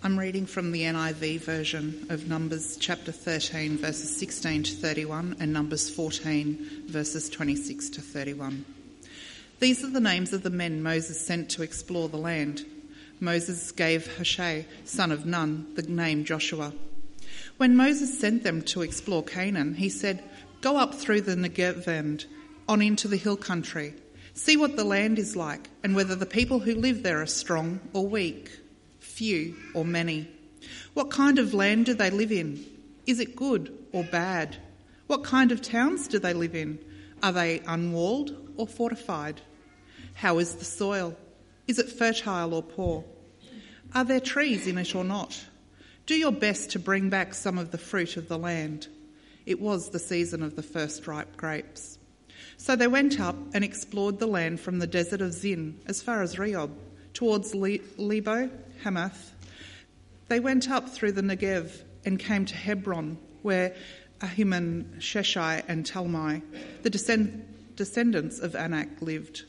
I'm reading from the NIV version of Numbers chapter 13, verses 16 to 31, and Numbers 14, verses 26 to 31. These are the names of the men Moses sent to explore the land. Moses gave Hoshea, son of Nun, the name Joshua. When Moses sent them to explore Canaan, he said, "Go up through the Negev and on into the hill country. See what the land is like, and whether the people who live there are strong or weak, few or many. What kind of land do they live in? Is it good or bad? What kind of towns do they live in? Are they unwalled or fortified? How is the soil? Is it fertile or poor? Are there trees in it or not? Do your best to bring back some of the fruit of the land." It was the season of the first ripe grapes. So they went up and explored the land from the desert of Zin as far as Rehob, towards Lebo Hamath. They went up through the Negev and came to Hebron, where Ahiman, Sheshai and Talmai, the descendants of Anak, lived.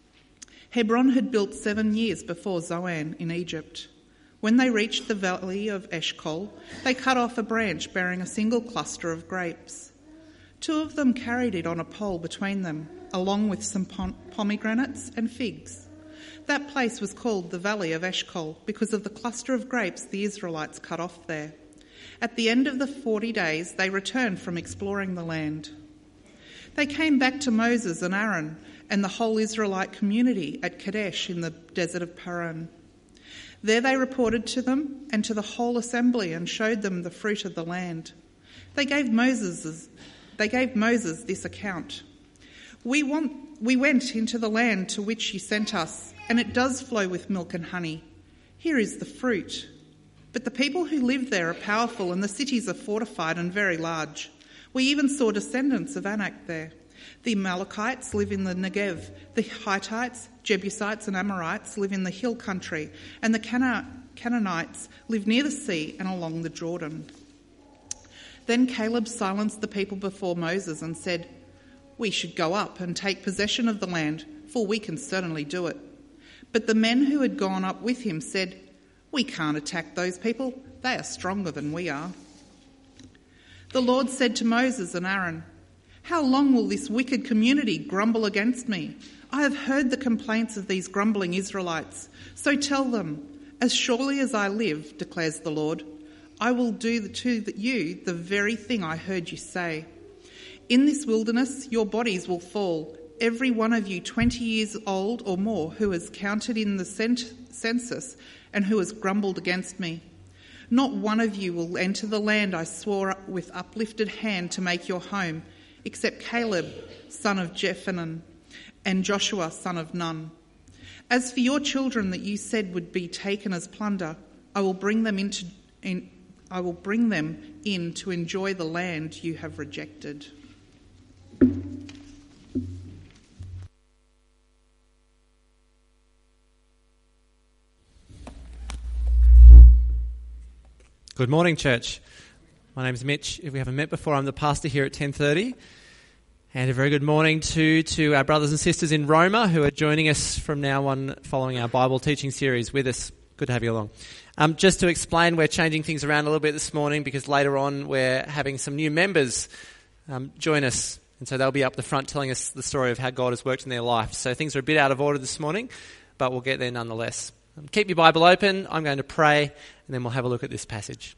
Hebron had built 7 years before Zoan in Egypt. When they reached the valley of Eshcol, they cut off a branch bearing a single cluster of grapes. 2 of them carried it on a pole between them, along with some pomegranates and figs. That place was called the Valley of Eshcol because of the cluster of grapes the Israelites cut off there. At the end of the 40 days, they returned from exploring the land. They came back to Moses and Aaron and the whole Israelite community at Kadesh in the desert of Paran. There they reported to them and to the whole assembly and showed them the fruit of the land. They gave Moses this account. We went into the land to which you sent us, and it does flow with milk and honey. Here is the fruit. But the people who live there are powerful, and the cities are fortified and very large. We even saw descendants of Anak there. The Amalekites live in the Negev. The Hittites, Jebusites and Amorites live in the hill country, and the Canaanites live near the sea and along the Jordan. Then Caleb silenced the people before Moses and said, "We should go up and take possession of the land, for we can certainly do it." But the men who had gone up with him said, "We can't attack those people. They are stronger than we are." The Lord said to Moses and Aaron, "How long will this wicked community grumble against me? I have heard the complaints of these grumbling Israelites. So tell them, as surely as I live, declares the Lord, I will do to you the very thing I heard you say. In this wilderness your bodies will fall, every one of you 20 years old or more who has counted in the census and who has grumbled against me. Not one of you will enter the land I swore with uplifted hand to make your home, except Caleb, son of Jephunneh, and Joshua, son of Nun. As for your children that you said would be taken as plunder, I will bring them in to enjoy the land you have rejected." Good morning, church. My name is Mitch. If we haven't met before, I'm the pastor here at 10:30. And a very good morning to our brothers and sisters in Roma who are joining us from now on following our Bible teaching series with us. Good to have you along. Just to explain, we're changing things around a little bit this morning because later on we're having some new members join us. And so they'll be up the front telling us the story of how God has worked in their life. So things are a bit out of order this morning, but we'll get there nonetheless. Keep your Bible open. I'm going to pray, and then we'll have a look at this passage.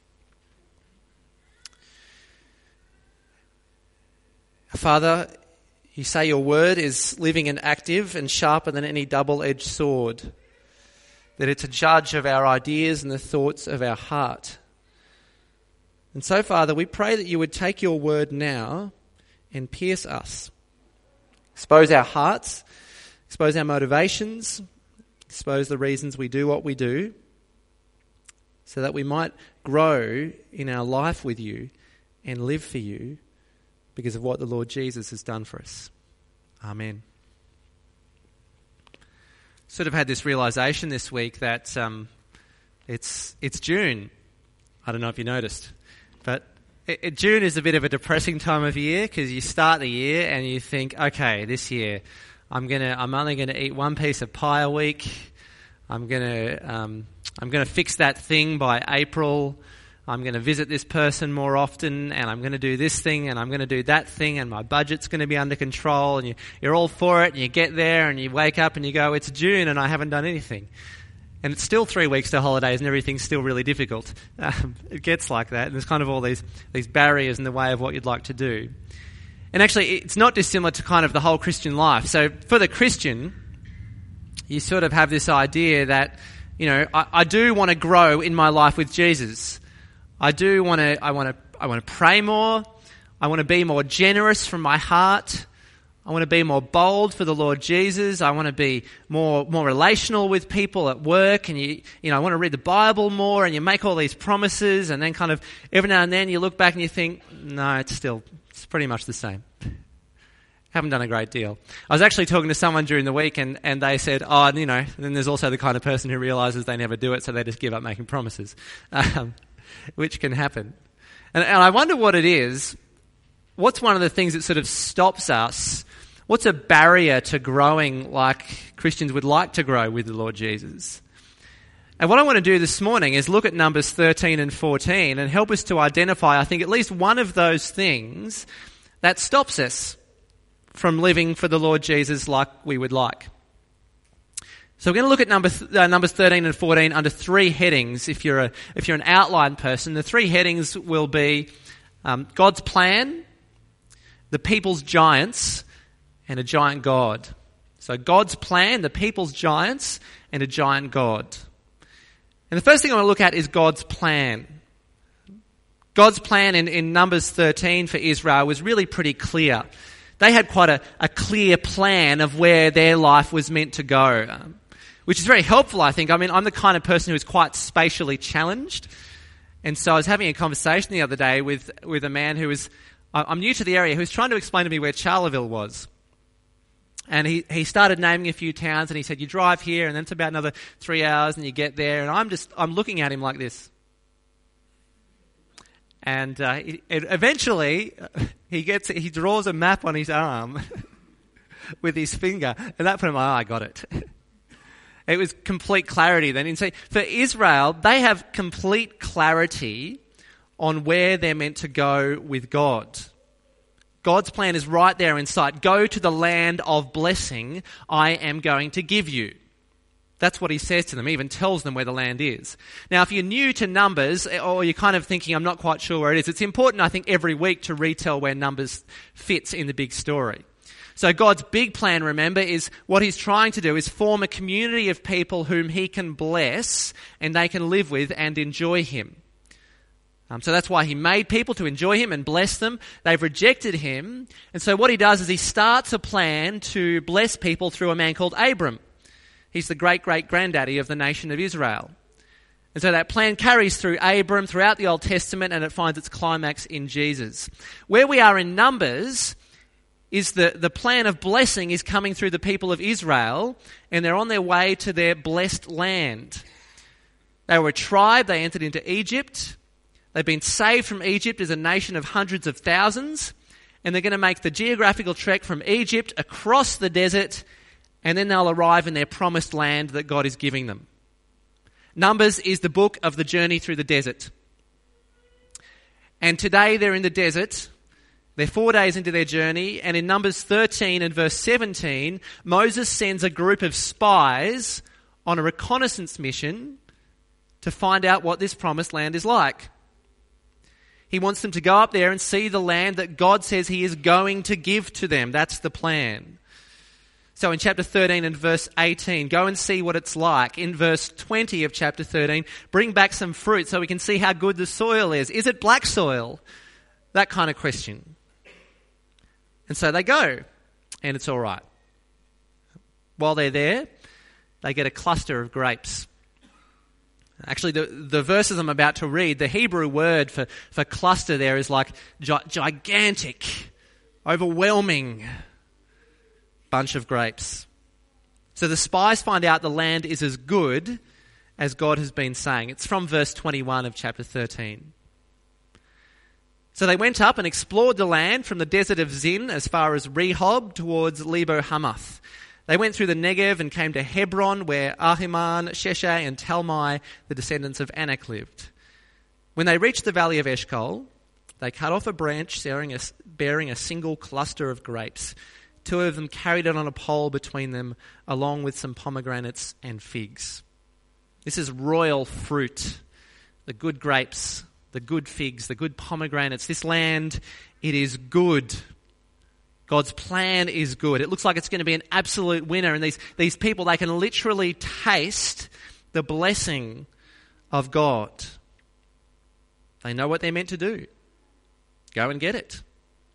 Father, you say your word is living and active and sharper than any double-edged sword, that it's a judge of our ideas and the thoughts of our heart. And so, Father, we pray that you would take your word now and pierce us. Expose our hearts, expose our motivations, expose the reasons we do what we do, so that we might grow in our life with you and live for you because of what the Lord Jesus has done for us. Amen. Sort of had this realisation this week that it's June. I don't know if you noticed, but June is a bit of a depressing time of year because you start the year and you think, okay, this year I'm only gonna eat one piece of pie a week. I'm gonna I'm going to fix that thing by April. I'm going to visit this person more often, and I'm going to do this thing, and I'm going to do that thing, and my budget's going to be under control, and you're all for it, and you get there, and you wake up and you go, it's June, and I haven't done anything. And it's still 3 weeks to holidays, and everything's still really difficult. It gets like that, and there's kind of all these barriers in the way of what you'd like to do. And actually, it's not dissimilar to kind of the whole Christian life. So for the Christian, you sort of have this idea that, I do want to grow in my life with Jesus. I want to pray more. I want to be more generous from my heart. I want to be more bold for the Lord Jesus. I want to be more relational with people at work, and I want to read the Bible more, and you make all these promises, and then kind of every now and then you look back and you think, no, it's pretty much the same. Haven't done a great deal. I was actually talking to someone during the week, and they said, and then there's also the kind of person who realizes they never do it, so they just give up making promises. Which can happen. And I wonder what it is. What's one of the things that sort of stops us? What's a barrier to growing like Christians would like to grow with the Lord Jesus? And what I want to do this morning is look at Numbers 13 and 14 and help us to identify, I think, at least one of those things that stops us from living for the Lord Jesus like we would like. So we're going to look at Numbers 13 and 14 under 3 headings. If you're an outline person, the 3 headings will be God's plan, the people's giants, and a giant God. So God's plan, the people's giants, and a giant God. And the first thing I want to look at is God's plan. God's plan in Numbers 13 for Israel was really pretty clear. They had quite a clear plan of where their life was meant to go. Which is very helpful, I think. I mean, I'm the kind of person who is quite spatially challenged. And so I was having a conversation the other day with a man who was, I'm new to the area, who was trying to explain to me where Charleville was. And he started naming a few towns, and he said, you drive here, and then it's about another 3 hours, and you get there. And I'm looking at him like this. And eventually, he draws a map on his arm with his finger. And that put him, I got it. It was complete clarity then. And so for Israel, they have complete clarity on where they're meant to go with God. God's plan is right there in sight. Go to the land of blessing I am going to give you. That's what he says to them. He even tells them where the land is. Now, if you're new to Numbers, or you're kind of thinking, I'm not quite sure where it is, it's important, I think, every week to retell where Numbers fits in the big story. So God's big plan, remember, is what he's trying to do is form a community of people whom he can bless and they can live with and enjoy him. So that's why he made people to enjoy him and bless them. They've rejected him. And so what he does is he starts a plan to bless people through a man called Abram. He's the great-great-granddaddy of the nation of Israel. And so that plan carries through Abram, throughout the Old Testament, and it finds its climax in Jesus. Where we are in Numbers is the plan of blessing is coming through the people of Israel, and they're on their way to their blessed land. They were a tribe, they entered into Egypt. They've been saved from Egypt as a nation of hundreds of thousands, and they're going to make the geographical trek from Egypt across the desert, and then they'll arrive in their promised land that God is giving them. Numbers is the book of the journey through the desert. And today they're in the desert. They're 4 days into their journey, and in Numbers 13 and verse 17, Moses sends a group of spies on a reconnaissance mission to find out what this promised land is like. He wants them to go up there and see the land that God says he is going to give to them. That's the plan. So in chapter 13 and verse 18, go and see what it's like. In verse 20 of chapter 13, bring back some fruit so we can see how good the soil is. Is it black soil? That kind of question. And so they go, and it's all right. While they're there, they get a cluster of grapes. Actually, the verses I'm about to read, the Hebrew word for cluster there is like gigantic, overwhelming bunch of grapes. So the spies find out the land is as good as God has been saying. It's from verse 21 of chapter 13. So they went up and explored the land from the desert of Zin as far as Rehob towards Lebo Hamath. They went through the Negev and came to Hebron, where Ahiman, Sheshai and Talmai, the descendants of Anak, lived. When they reached the valley of Eshcol, they cut off a branch bearing a single cluster of grapes. 2 of them carried it on a pole between them, along with some pomegranates and figs. This is royal fruit, the good grapes, the good figs, the good pomegranates. This land, it is good. God's plan is good. It looks like it's going to be an absolute winner. And these people, they can literally taste the blessing of God. They know what they're meant to do. Go and get it.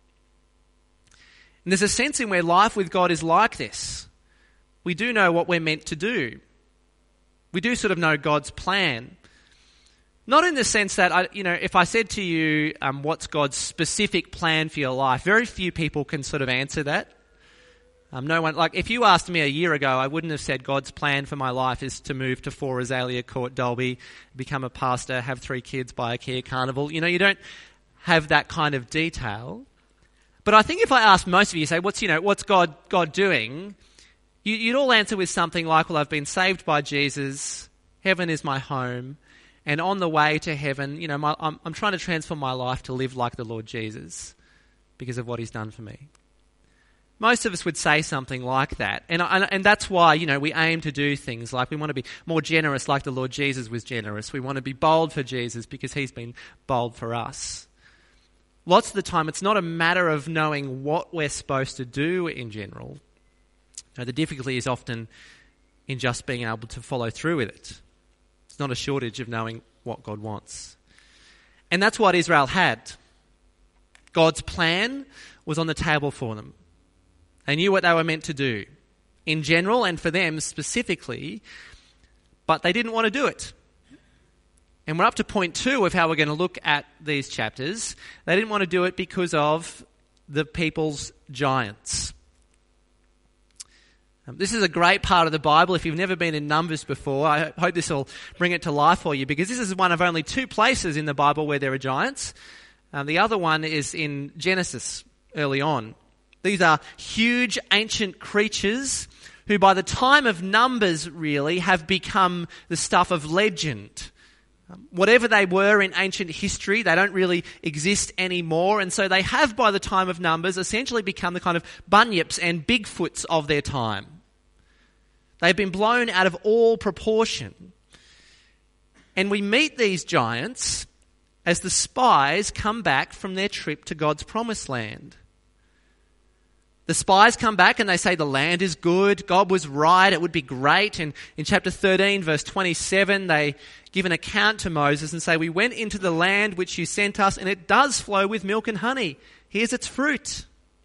And there's a sense in where life with God is like this. We do know what we're meant to do. We do sort of know God's plan. Not in the sense that, if I said to you, what's God's specific plan for your life, very few people can sort of answer that. No one, if you asked me a year ago, I wouldn't have said God's plan for my life is to move to 4 Azalea Court, Dalby, become a pastor, have 3 kids, buy a Kia Carnival. You don't have that kind of detail. But I think if I ask most of you, say, what's God doing? You'd all answer with something like, well, I've been saved by Jesus, heaven is my home, and on the way to heaven, I'm trying to transform my life to live like the Lord Jesus because of what he's done for me. Most of us would say something like that. And that's why, we aim to do things like we want to be more generous like the Lord Jesus was generous. We want to be bold for Jesus because he's been bold for us. Lots of the time, it's not a matter of knowing what we're supposed to do in general. The difficulty is often in just being able to follow through with it. It's not a shortage of knowing what God wants. And that's what Israel had. God's plan was on the table for them. They knew what they were meant to do in general and for them specifically, but they didn't want to do it. And we're up to point 2 of how we're going to look at these chapters. They didn't want to do it because of the people's giants. This is a great part of the Bible. If you've never been in Numbers before, I hope this will bring it to life for you, because this is one of only 2 places in the Bible where there are giants. The other one is in Genesis early on. These are huge ancient creatures who by the time of Numbers really have become the stuff of legend. Whatever they were in ancient history, they don't really exist anymore, and so they have by the time of Numbers essentially become the kind of bunyips and Bigfoots of their time. They've been blown out of all proportion. And we meet these giants as the spies come back from their trip to God's promised land. The spies come back and they say the land is good, God was right, it would be great. And in chapter 13, verse 27, they give an account to Moses and say, we went into the land which you sent us, and it does flow with milk and honey. Here's its fruit.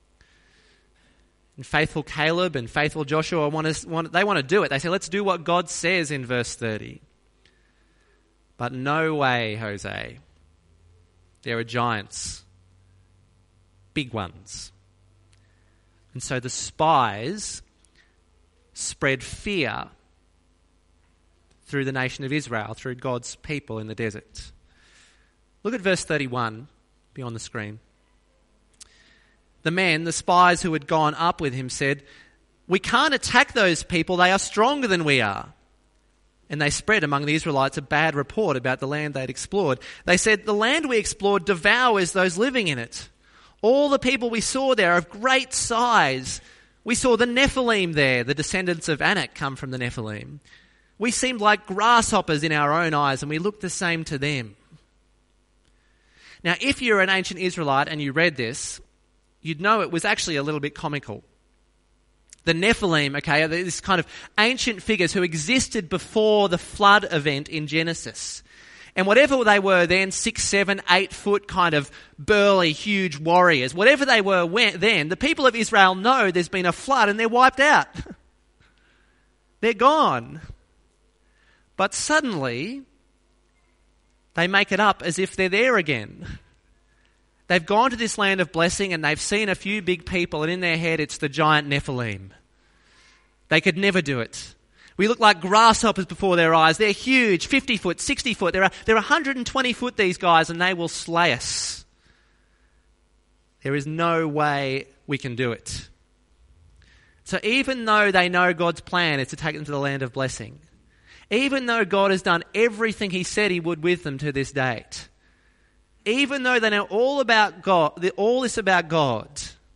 And faithful Caleb and faithful Joshua they want to do it. They say, let's do what God says in verse 30. But no way, Jose. There are giants, big ones. And so the spies spread fear through the nation of Israel, through God's people in the desert. Look at verse 31, be on the screen. The men, the spies who had gone up with him, said, we can't attack those people, they are stronger than we are. And they spread among the Israelites a bad report about the land they'd explored. They said, the land we explored devours those living in it. All the people we saw there are of great size. We saw the Nephilim there. The descendants of Anak come from the Nephilim. We seemed like grasshoppers in our own eyes, and we looked the same to them. Now, if you're an ancient Israelite and you read this, you'd know it was actually a little bit comical. The Nephilim, are this kind of ancient figures who existed before the flood event in Genesis. And whatever they were then, 6, 7, 8 foot kind of burly, huge warriors, whatever they were then, the people of Israel know there's been a flood and they're wiped out. They're gone. But suddenly, they make it up as if they're there again. They've gone to this land of blessing and they've seen a few big people, and in their head it's the giant Nephilim. They could never do it. We look like grasshoppers before their eyes. They're huge, 50 foot, 60 foot. They're 120 foot, these guys, and they will slay us. There is no way we can do it. So even though they know God's plan is to take them to the land of blessing, even though God has done everything he said he would with them to this date, even though they know all about God, all this about God,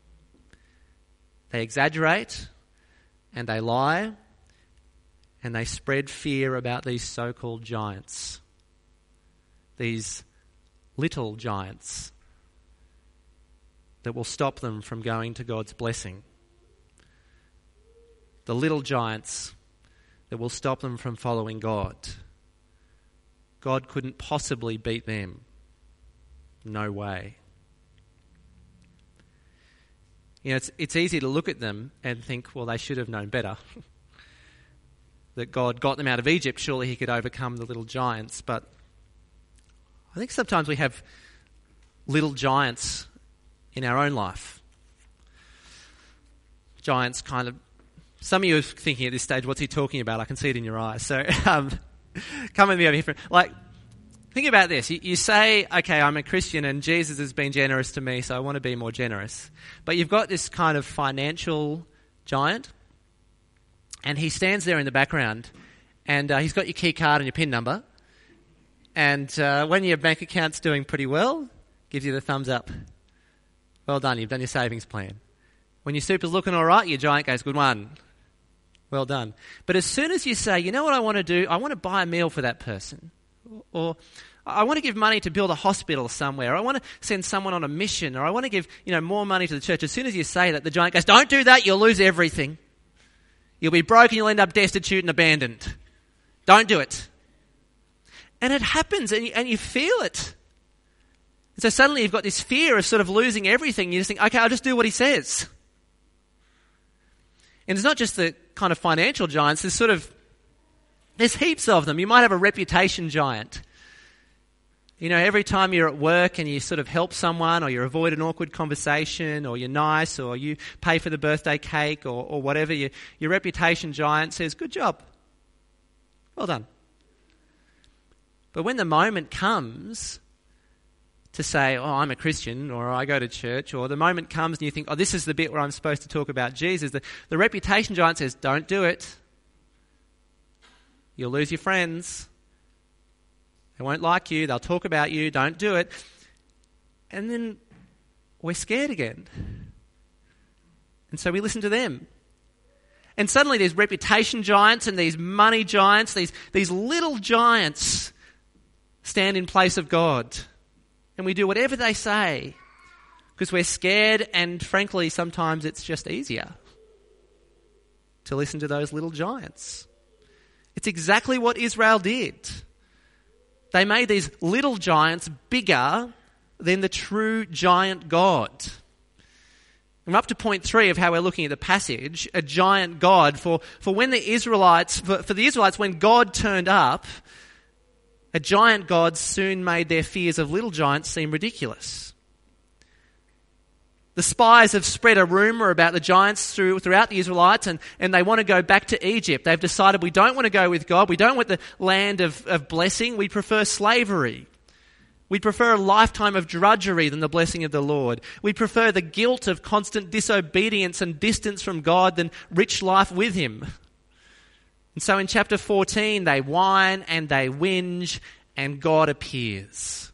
they exaggerate and they lie and they spread fear about these so-called giants, these little giants that will stop them from going to God's blessing. The little giants that will stop them from following God. God couldn't possibly beat them. No way. You know, it's easy to look at them and think, well, they should have known better. That God got them out of Egypt, surely he could overcome the little giants. But I think sometimes we have little giants in our own life. Giants kind of... Some of you are thinking at this stage, what's he talking about? I can see it in your eyes. So come with me over here. Think about this. You say, okay, I'm a Christian and Jesus has been generous to me, so I want to be more generous. But you've got this kind of financial giant, and he stands there in the background, and he's got your key card and your PIN number. And when your bank account's doing pretty well, gives you the thumbs up. Well done, you've done your savings plan. When your super's looking all right, your giant goes, good one. Well done. But as soon as you say, you know what I want to do? I want to buy a meal for that person. Or I want to give money to build a hospital somewhere. Or I want to send someone on a mission. Or I want to give, more money to the church. As soon as you say that, the giant goes, don't do that, you'll lose everything. You'll be broke and you'll end up destitute and abandoned. Don't do it. And it happens and you feel it. And so suddenly you've got this fear of sort of losing everything. You just think, okay, I'll just do what he says. And it's not just the kind of financial giants. There's heaps of them. You might have a reputation giant. Every time you're at work and you sort of help someone, or you avoid an awkward conversation, or you're nice, or you pay for the birthday cake, or whatever, your reputation giant says, good job. Well done. But when the moment comes to say, oh, I'm a Christian, or I go to church, or the moment comes and you think, oh, this is the bit where I'm supposed to talk about Jesus, the reputation giant says, don't do it. You'll lose your friends. They won't like you. They'll talk about you. Don't do it. And then we're scared again. And so we listen to them. And suddenly there's reputation giants and these money giants, these little giants stand in place of God. And we do whatever they say because we're scared, and frankly, sometimes it's just easier to listen to those little giants. It's exactly what Israel did. They made these little giants bigger than the true giant God. And we're up to point 3 of how we're looking at the passage, a giant God. For when the Israelites, for the Israelites, when God turned up, a giant God soon made their fears of little giants seem ridiculous. The spies have spread a rumour about the giants throughout the Israelites, and they want to go back to Egypt. They've decided we don't want to go with God. We don't want the land of blessing. We prefer slavery. We prefer a lifetime of drudgery than the blessing of the Lord. We prefer the guilt of constant disobedience and distance from God than rich life with him. And so in chapter 14, they whine and they whinge, and God appears.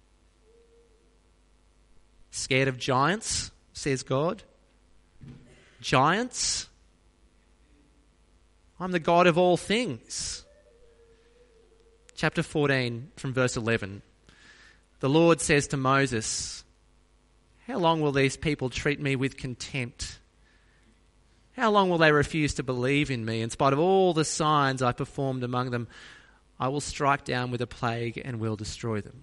Scared of giants, says God. Giants? I'm the God of all things. Chapter 14 from verse 11. The Lord says to Moses, how long will these people treat me with contempt? How long will they refuse to believe in me? In spite of all the signs I performed among them, I will strike down with a plague and will destroy them.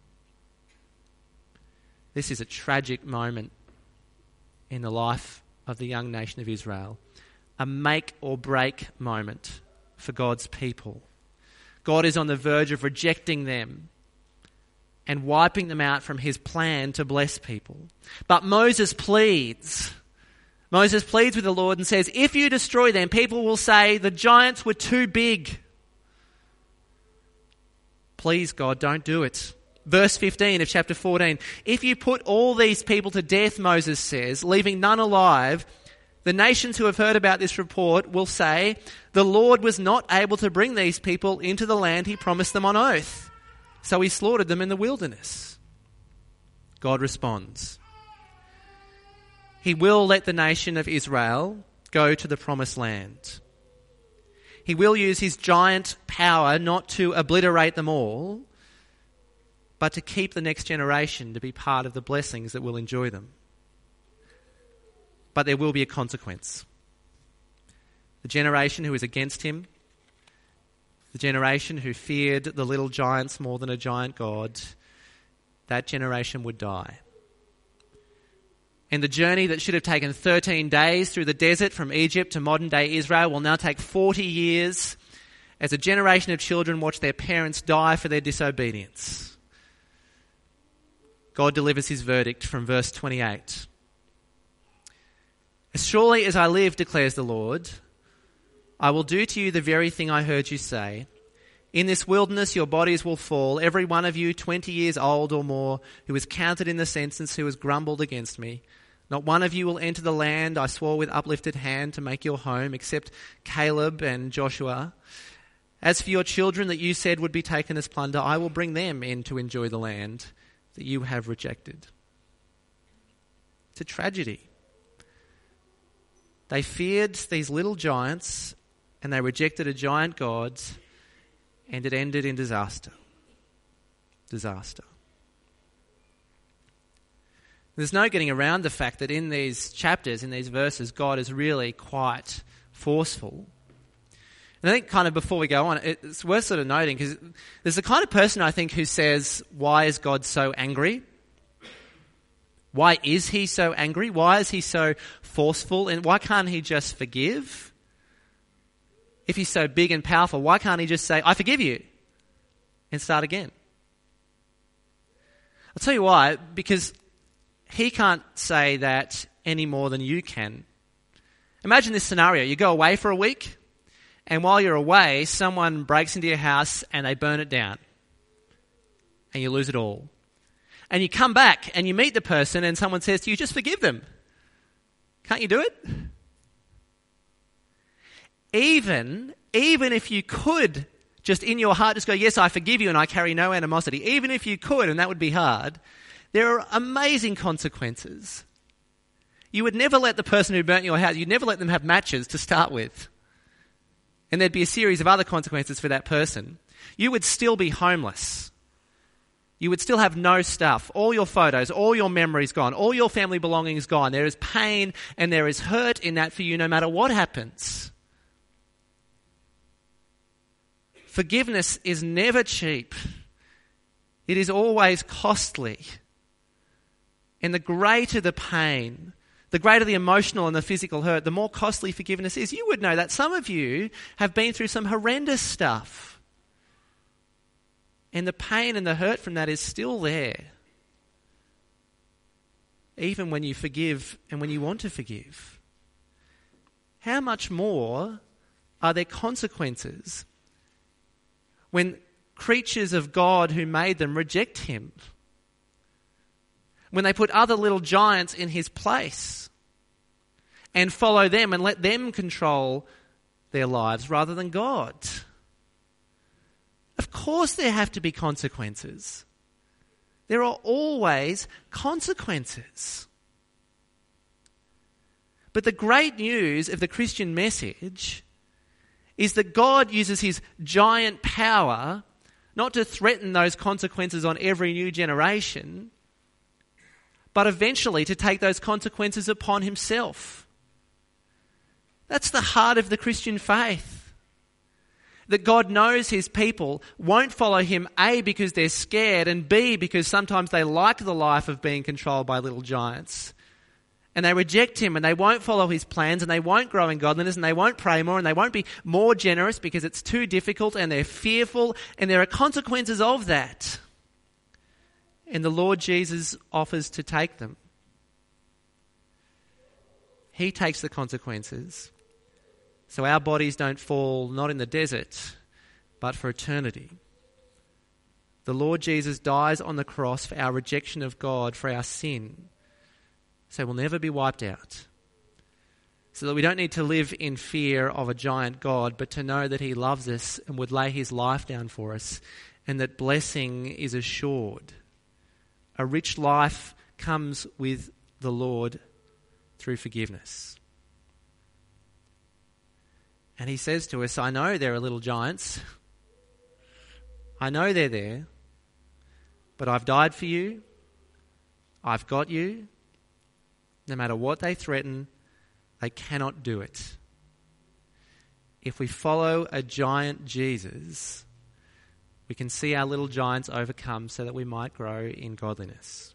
This is a tragic moment in the life of the young nation of Israel. A make or break moment for God's people. God is on the verge of rejecting them and wiping them out from his plan to bless people. But Moses pleads. Moses pleads with the Lord and says, if you destroy them, people will say the giants were too big. Please, God, don't do it. Verse 15 of chapter 14. If you put all these people to death, Moses says, leaving none alive, The nations who have heard about this report will say, "The Lord was not able to bring these people into the land he promised them on oath, so he slaughtered them in the wilderness." God responds. He will let the nation of Israel go to the promised land. He will use his giant power not to obliterate them all, but to keep the next generation to be part of the blessings that will enjoy them. But there will be a consequence. The generation who is against him, the generation who feared the little giants more than a giant God, that generation would die. And the journey that should have taken 13 days through the desert from Egypt to modern-day Israel will now take 40 years as a generation of children watch their parents die for their disobedience. God delivers his verdict from verse 28. "As surely as I live, declares the Lord, I will do to you the very thing I heard you say. In this wilderness your bodies will fall, every one of you 20 years old or more, who is counted in the census, who has grumbled against me. Not one of you will enter the land I swore with uplifted hand to make your home, except Caleb and Joshua. As for your children that you said would be taken as plunder, I will bring them in to enjoy the land that you have rejected." It's a tragedy. They feared these little giants and they rejected a giant God, and it ended in disaster. Disaster. There's no getting around the fact that in these chapters, in these verses, God is really quite forceful. And I think kind of before we go on, it's worth sort of noting, because there's the kind of person I think who says, why is God so angry? Why is he so angry? Why is he so forceful? And why can't he just forgive? If he's so big and powerful, why can't he just say, "I forgive you," and start again? I'll tell you why. Because he can't say that any more than you can. Imagine this scenario. You go away for a week, and while you're away, someone breaks into your house and they burn it down. And you lose it all. And you come back and you meet the person and someone says to you, "Just forgive them." Can't you do it? Even if you could just in your heart just go, "Yes, I forgive you and I carry no animosity." Even if you could, and that would be hard, there are amazing consequences. You would never let the person who burnt your house, you'd never let them have matches to start with. And there'd be a series of other consequences for that person. You would still be homeless. You would still have no stuff. All your photos, all your memories gone, all your family belongings gone. There is pain and there is hurt in that for you no matter what happens. Forgiveness is never cheap. It is always costly. And the greater the pain, the greater the emotional and the physical hurt, the more costly forgiveness is. You would know that some of you have been through some horrendous stuff. And the pain and the hurt from that is still there. Even when you forgive and when you want to forgive. How much more are there consequences when creatures of God who made them reject him? When they put other little giants in his place and follow them and let them control their lives rather than God. Of course there have to be consequences. There are always consequences. But the great news of the Christian message is that God uses his giant power not to threaten those consequences on every new generation, but eventually to take those consequences upon himself. That's the heart of the Christian faith. That God knows his people won't follow him, A, because they're scared, and B, because sometimes they like the life of being controlled by little giants. And they reject him, and they won't follow his plans, and they won't grow in godliness, and they won't pray more, and they won't be more generous because it's too difficult, and they're fearful, and there are consequences of that. And the Lord Jesus offers to take them. He takes the consequences. So our bodies don't fall not in the desert, but for eternity. The Lord Jesus dies on the cross for our rejection of God, for our sin. So we'll never be wiped out. so that we don't need to live in fear of a giant God, but to know that he loves us and would lay his life down for us, and that blessing is assured. A rich life comes with the Lord through forgiveness. And he says to us, I know there are little giants. I know they're there. But I've died for you. I've got you. No matter what they threaten, they cannot do it. If we follow a giant Jesus, we can see our little giants overcome so that we might grow in godliness.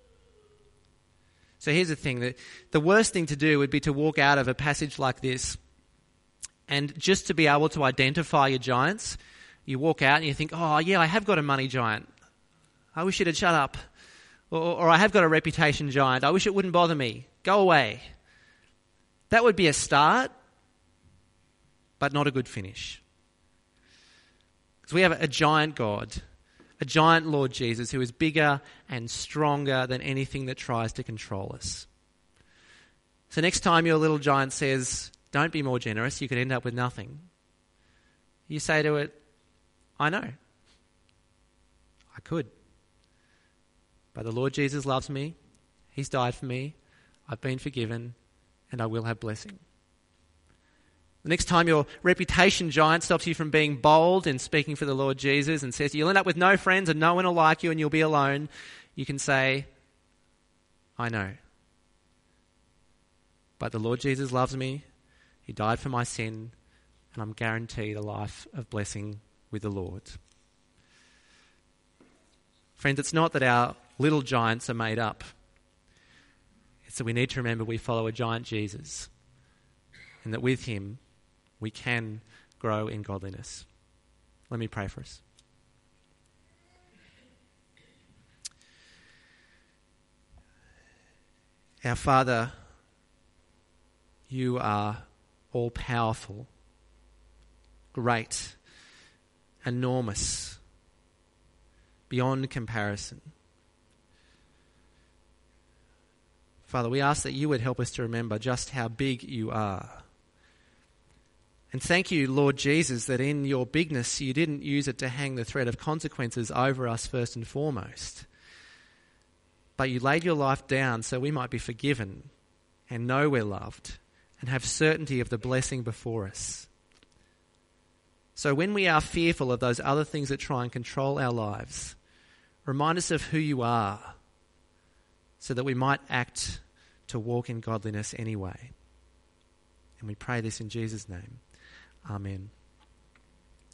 So here's the thing, that the worst thing to do would be to walk out of a passage like this and just to be able to identify your giants. You walk out and you think, oh yeah, I have got a money giant. I wish it had shut up. Or I have got a reputation giant. I wish it wouldn't bother me. Go away. That would be a start, but not a good finish. Because we have a giant God, a giant Lord Jesus who is bigger and stronger than anything that tries to control us. So next time your little giant says, don't be more generous, you could end up with nothing. You say to it, I know. I could. But the Lord Jesus loves me. He's died for me. I've been forgiven, and I will have blessing. The next time your reputation giant stops you from being bold and speaking for the Lord Jesus and says you'll end up with no friends and no one will like you and you'll be alone, you can say, I know. But the Lord Jesus loves me. He died for my sin, and I'm guaranteed a life of blessing with the Lord. Friends, it's not that our little giants are made up. It's that we need to remember we follow a giant Jesus, and that with him we can grow in godliness. Let me pray for us. Our Father, you are all-powerful, great, enormous, beyond comparison. Father, we ask that you would help us to remember just how big you are. And thank you, Lord Jesus, that in your bigness you didn't use it to hang the threat of consequences over us first and foremost. But you laid your life down so we might be forgiven and know we're loved and have certainty of the blessing before us. So when we are fearful of those other things that try and control our lives, remind us of who you are so that we might act to walk in godliness anyway. And we pray this in Jesus' name. Amen.